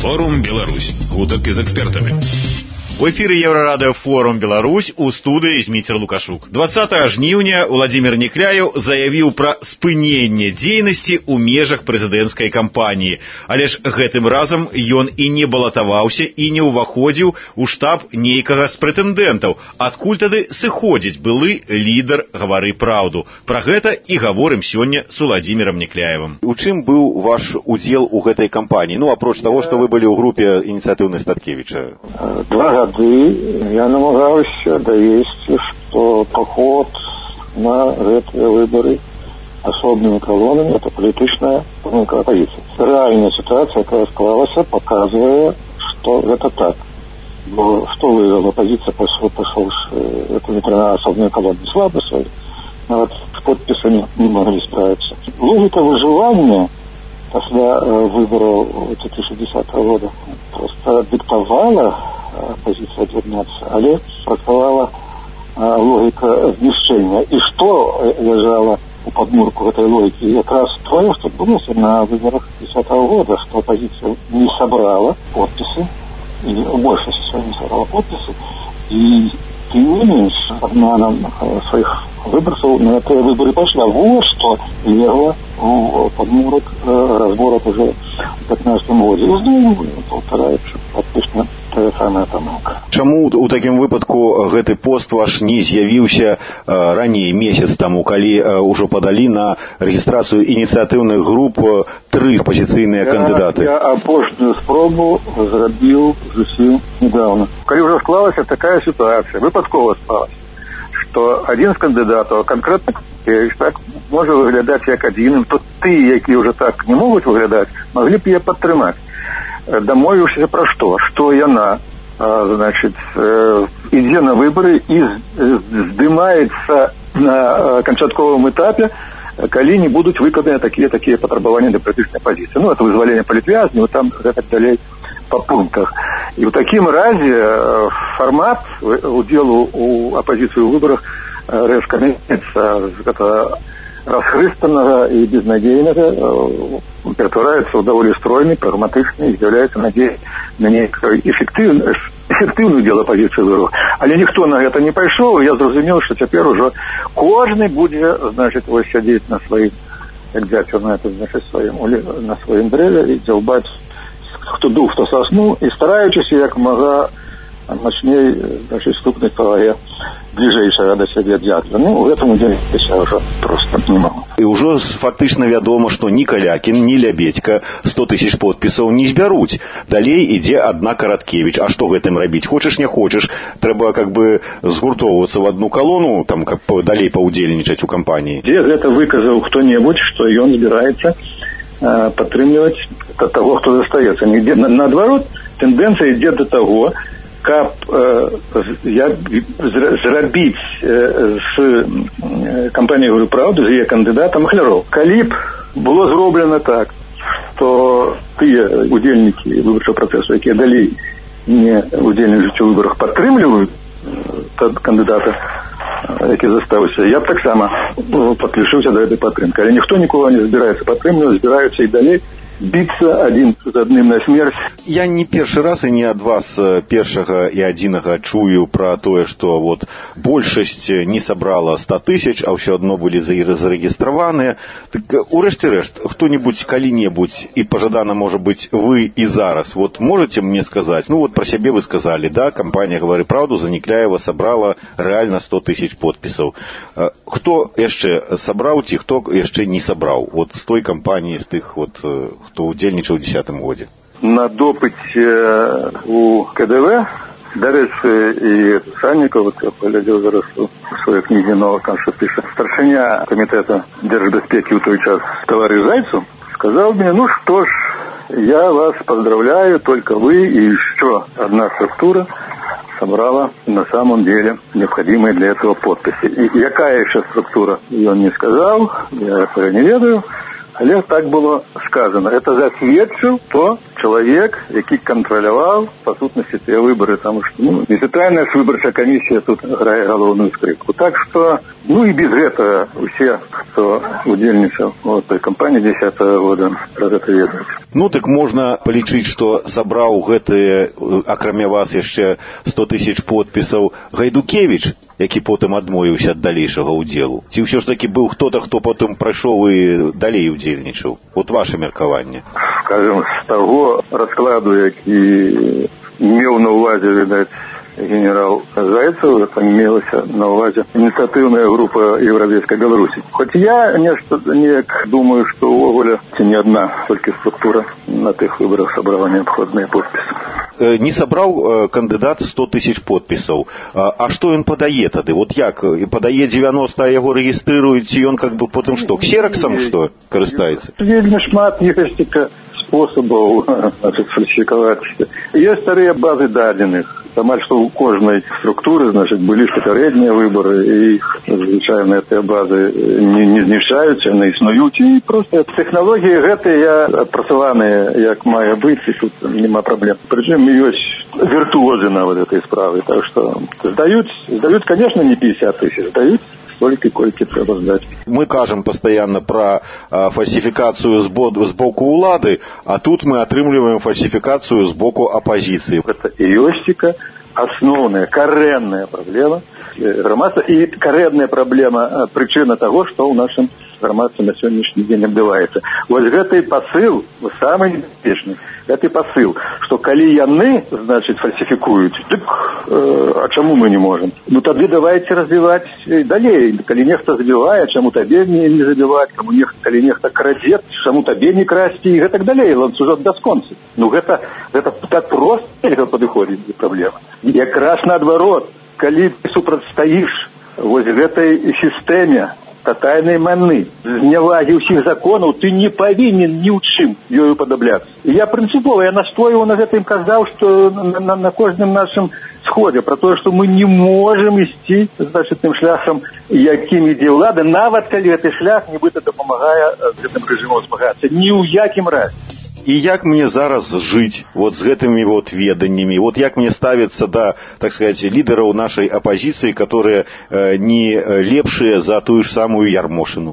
Форум Беларусь. Гутарки з экспертами. В эфире Еврорадио «Форум Беларусь», у студыі Зміцер Лукашук. 20 жніўня Владзімір Некляеў заявіў пра спыненне дзейнасці ў межах прэзідэнцкай кампаніі. Але ж гэтым разам ён і не балатаваўся і не ўваходзіў у штаб нейкага з прэтэндэнтаў. Адкуль тады сыходзіць былы лідар «Гавары праўду». Пра гэта і гаворым сёння з Владзімірам Некляевым. У чым быў ваш удзел у гэтай кампаніі? Ну, апроч таго, што вы былі ў групе ініцыятыўнай Статкевіча. 2 годы я намагаўся давесці, што паход на гэтыя выбары асобнымі калонамі — это палітычная памылка апазіцыі. Рэальная сітуацыя, якая склалася, паказвае, што гэта так. Бо што вывела апазіцыя, пашоўшы эту асобную калону? Слабасць сваю. Нават з подпісамі не маглі справіцца. Логіка выжывання пасля выбараў 2010 года проста диктавала оппозиция объединяться, але практиковала логика знищения. И что лежало у подмурку этой логики? Как раз то, что было на выборах 2010 года, что оппозиция не собрала подписи, или большая часть не собрала подписи, и тем не меньше обманом своих выборцев на эти выборы пошла. Вот что легло у подмурок разборок уже в 2015 году. И знову повторяется фактично тая самая памылка. Чаму у такім выпадку гэты пост ваш не з'явіўся раней, месяц таму, калі ўжо падалі на рэгістрацыю ініцыятыўных груп 3 апозіцыйныя кандыдаты? Я апошнюю спробу зрабіў зусім недавно. Калі ўжо склалася такая сітуацыя, выпадкова склалася, што адзін з кандыдатаў, канкрэтна так можа выглядаць як адзіным, то тыя, якія ўжо так не могуць выглядаць, маглі б яе падтрымаць. Дамовіўся пра што? Што яна, значит, ідзе на выборы і здымаецца на канчатковым этапе, калі не будуць выкананы такія патрабаванні да палітычнай пазіцыі. Ну, это вызваленне палітвязняў, там гэтак далей по пунктах. І ў такім разе фармат удзелу у апозіцыі ў выбарах рэзка мяняецца. Гэта расхрыстанага і безнадзейнага ператвараецца ў даволі стройны, прагматычны і з'яўляецца надзеяй на нейкую эфектыўную дзел апозіцыі выбараў. Але ніхто на гэта не пайшоў, і я зразумеў, што цяпер ужо кожны будзе, значит, вось сядзець на сваім, як дзяцел на это, значит, на сваім дрэве і дзяўбаць хто дух, хто сасну, і стараючыся як мага мощней, значит, стукнуть по голове ближайшего до себе дятла. Ну, в этом деле я уже просто не могу. І ўжо фактычна вядома, што ні Калякін, ні Лябедька 100 000 подпісаў не збяруць. Далей ідзе адна Караткевіч. А што гэтым рабіць? Хочаш, не хочаш, трэба как бы згуртоўвацца в одну колону, там, как далей паўдзельнічаць у кампаніі. Дзе гэта выказаў хто-небудзь, што ён збіраецца падтрымліваць таго, хто застаецца. Наадварот, тэндэнцыя ідзе да таго, каб зрабіць з кампаніяй «Гавары праўду», з яе кандыдатам махляроў. Калі б было зроблена так, што тыя удзельнікі выбарчага працэсу, якія далей не удзельнічаюць у выбарах, падтрымліваюць кандыдата, які застаўся, я б таксама падключыўся да гэтай падтрымкі. Але ніхто нікога не збіраецца падтрымліваць, збіраюцца і далей биться один з адным на смерць. Я не першы раз і не ад вас першага і адзінага чую пра тое, што вот большасць не сабрала 100 000, а ўсё адно былі зарэгістраваныя. Так, урэшце рэшт, хто-небудзь калі-небудзь, і пажадана, можа быць, вы і зараз, вот можете мне сказаць, ну вот пра сябе вы сказалі, да, кампанія «Гавары праўду» за Некляева сабрала рэальна 100 000 подпісаў. Хто яшчэ сабраў ці хто яшчэ не сабраў? Вот з той кампаніі, з тых вот хто удзельнічаў у 2010 годзе. На допыце у КДВ, дарэчы, і Саннікаў, я паглядзеў зараз у сваёй кнізе «Нова Конституция», старшыня камітэта дзяржбяспекі ў той час таварыш Зайцев сказал мне: ну что ж, я вас поздравляю, только вы и еще одна структура собрала на самом деле необходимые для этого подписи. И какая еще структура, ее он не сказал, я этого не ведаю. Але так было сказано. Это засведчыў то, чалавек, які кантраляваў па сутнасці тыя выбары, таму што нецэнтральная выбарчая камісія тут грае галоўную скрыпку. Так што і без гэтага усе, хто удзельнічаў у той кампаніі 10-го года, пра гэта ведаюць. Так можна палічыць, што сабраў гэтыя, акрамя вас, яшчэ 100 000 подпісаў Гайдукевіч, які потым адмовіўся ад далейшага ўдзелу? Ці ўсё ж такі быў хто-то, хто потым прайшоў і далей удзельнічаў? Ваше меркаванне. Скажем, з таго раскладу, які меў на ўвазе, відаць, генерал Зайцев, это мелася на ўвазе ініцыятыўная група Еўрапейскай Беларусі. Хоць я нешта неяк думаю, што ўвогуле ці не адна толькі структура на тых выбарах сабрала неабходныя подпісы. Не сабраў кандыдат 100 000 подпісаў. А што ён падае тады? Як? Падае 90, а яго рэгістрыруюць, ці ён потым што, ксераксам што карыстаецца? Вельмі шмат некалькі спосабаў фальсіфікаваць. Ёсць старыя базы дадзеных. Амаль што ў кожнай структуры, былі папярэднія выбары, і звычайна гэтыя базы не знішчаюць, яны існуюць, і проста тэхналогіі гэтыя адпрацаваныя, як мае быць, і тут няма праблем. Прычым ёсць віртуозы нават гэтай справы, так што здаюць, конечно, не 50 000, здаюць столькі, колькі трэба здаць. Мы кажам пастаянна пра фальсіфікацыю з боку ўлады, а тут мы атрымліваем фальсіфікацыю з боку апазіцыі. Гэта і ёсціка асноўная, карэнная праблема грамадства і карэнная праблема, прычына таго, што ў нашым грамадстве на сённяшні дзень адбываецца. Вось гэты пасыл, самы небяспечны, гэты пасыл, што калі яны, фальсіфікуюць, дык а чаму мы не можам? Тады давайце развіваць далей. Калі нехта забівае, чаму табе не забіваць, калі нехта крадзе, чаму табе не красці, і гэтак далей, ланцужок бясконцы. Гэта так проста нельга падыходзіць да праблемы. Якраз наадварот, калі ты супрацьстаіш вось гэтай сістэме татальнай маны, знявагі ўсіх законаў, ты не павінен ні ў чым ёю падабляцца. Я прынцыпова, я настойваў на гэтым, казаў, што на кожным нашым сходзе, пра тое, што мы не можам ісці тым шляхам, якім ідзе ўлада, нават калі гэты шлях нібыта дапамагае з гэтым рэжымам змагацца. Ні ў якім разе. І як мне зараз жыць з гэтымі веданнямі? Як мне ставіцца да, так сказать, лідараў нашай апазіцыі, которые не лепшыя за тую ж самую Ярмошыну?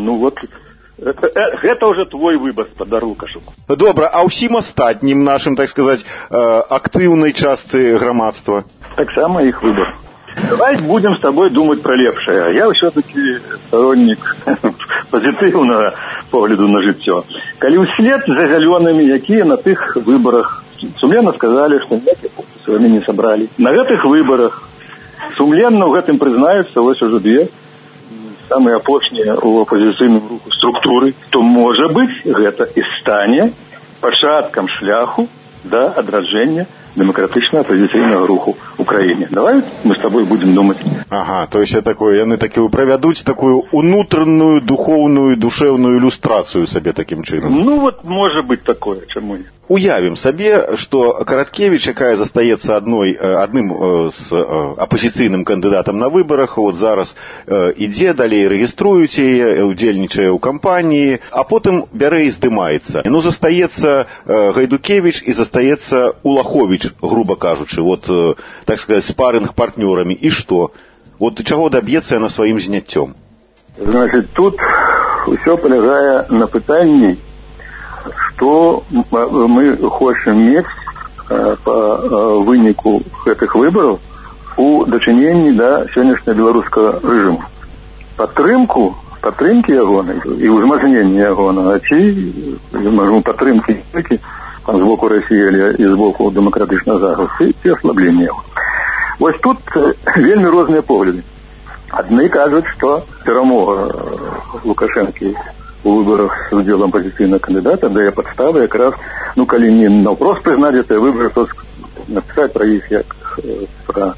Гэта ўжо твой выбар, спадар Лукашук. Добра, а ўсім астатнім нашым, так сказать, актыўнай частцы грамадства? Таксама іх выбар. Давай будем с тобой думать про лепшее. Я все-таки сторонник позитивного погляду на жыццё. Калі услед за зялёнымі, якія на тых выбарах сумленна сказалі, што ніякіх подпісаў яны не сабралі. На гэтых выбарах сумленна ў гэтым прызнаюцца вось ужо две самыя апошнія ў апазіцыйным руху структуры, то, можа быць, гэта і стане пачаткам шляху да адраджэння демократичного оппозиционного руху в Украине. Давай мы с тобой будем думать. Ага, то есть яны такую правядуць такую унутраную, духовную, душевную иллюстрацию себе таким чином. Может быть такое, чему не. Уявім сабе, што Караткевіч, якая застаецца адным з апозіцыйным кандыдатам на выбарах, зараз ідзе далей, рэгіструюць яе, удзельнічае ў кампаніі, а потым бярэ і здымаецца. Застаецца Гайдукевіч і застаецца Улаховіч, грубо кажучы, так сказать, спарринг партнёрамі. І што? Чаго даб'ецца яна сваім зняццём? Значит, тут усё палягае на пытанні, што мы хочам мець па выніку гэтых выбараў у дачыненні да сённяшняга беларускага рэжыму. Падтрымкі ягонай і ўзмацнення ягонага, ці падтрымкі з боку Расіі і з боку дэмакратычнага захаду, ці аслаблення яго. Вось тут вельмі розныя погляды. Адны кажуць, што перамога Лукашэнкі у выборах с удзелам апозіцыйнага кандыдата дае падставы якраз, калі не наўпрост прызнаць гэтыя выборы, то напісаць пра іх як пра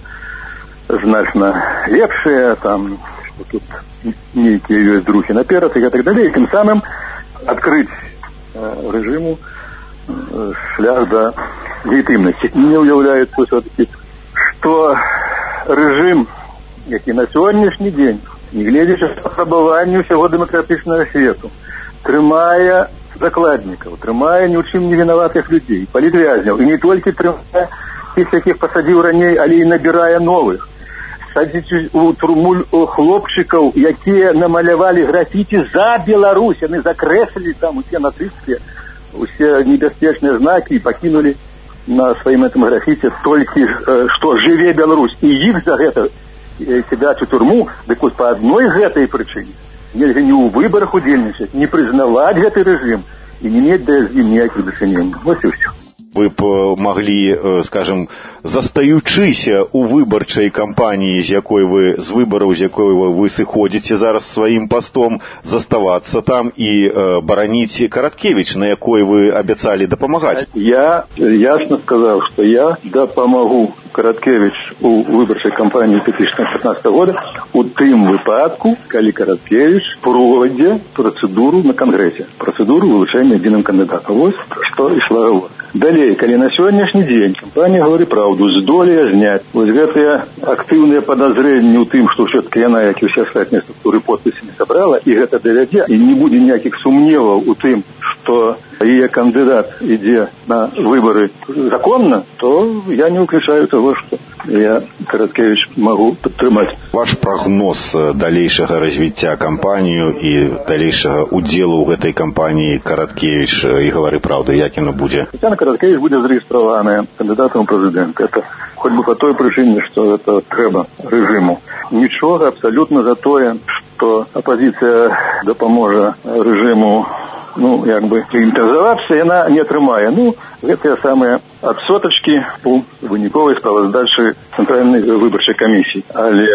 значна лепшыя, там, што тут нейкія ёсць другі наперад і так далей, і тым самым адкрыць рэжыму шлях да легітымнасці. Не ўяўляецца ўсё-такі, што рэжым, які на сённяшні дзень, не гледзячы на патрабаванні ўсяго дэмакратычнага свету, трымае закладнікаў, трымае ні ў чым не вінаватых людзей, палітвязняў, і не толькі трымае тых, якіх пасадзіў раней, але і набірае новых. Садзіць у турму хлопчыкаў, якія намалявалі графіці за Беларусь, яны закрэслілі там усе нацысцкія, усе небяспечныя знакі і пакінулі на сваім этом графіці толькі, што жыве Беларусь. І іх за гэта сядаць у турму, дык вось па адной гэтай прычыне нельга ні ў выбарах удзельнічаць, не прызнаваць гэты рэжым і не мець да з ім ніякіх дачыненняў. Вось і ўсё. Вы б маглі, скажем, застаючыся ў выбарчай кампаніі, з выбараў, з якой вы сыходзіце зараз сваім пастом, заставацца там і бараніць Караткевіч, на якой вы абяцалі дапамагаць. Я ясна сказаў, што я дапамагу Караткевіч у выбарчай кампаніі 2015 года у тым выпадку, калі Караткевіч пройдзе працэдуру на Кангрэсе, працэдуру вылучэння адзіным кандыдатам. Вось што ішла гаворка. Далей, калі на сённяшні дзень кампанія «Гавары праўду» здолее зняць вось гэтыя актыўныя падазрэнні ў тым, што ўсё-таки яна, як і ўсе астатнія структуры, подпісы не сабрала, і гэта давядзе, і не будзе ніякіх сумневаў у тым, што яе кандыдат ідзе на выбары законна, то я не выключаю того, што я Караткевіч магу падтрымаць. Ваш прагноз далейшага развіцця кампанію і далейшага удзелу ў гэтай кампаніі Караткевіч і «Гавары праўду», як яно будзе? Тетяна Караткевіч будзе зарэгістраваная кандыдатам у прэзідэнты. Это хоць бы па той прычыне, што гэта трэба рэжыму. Нічога абсалютна за тое, што апазіцыя дапаможа рэжыму інтэгравацца, яна не атрымае. Гэтыя самыя адсотачкі у выніковай справаздачы Цэнтральнай выбарчай камісіі. Але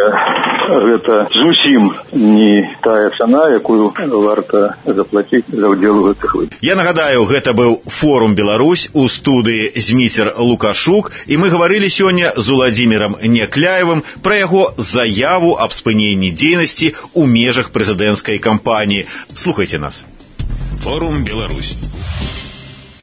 гэта зусім не тая цана, якую варта заплаціць за ўдзел у гэтых выбарах. Я нагадаю, гэта быў форум «Беларусь», у студыі Зміцер Лукашук, і мы гаварылі сёння з Уладзімірам Някляевым пра яго заяву аб спыненні дзейнасці ў межах прэзідэнцкай кампаніі. Слухайце нас. Форум «Беларусь».